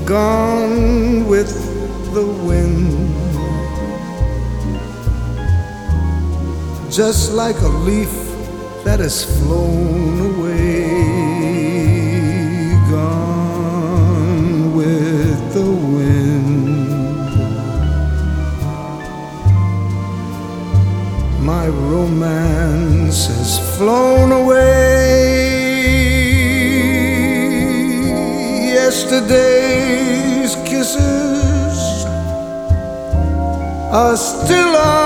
gone with the wind, just like a leaf that has flown away, gone with the wind. My romance has flown away. Yesterday's kisses are still on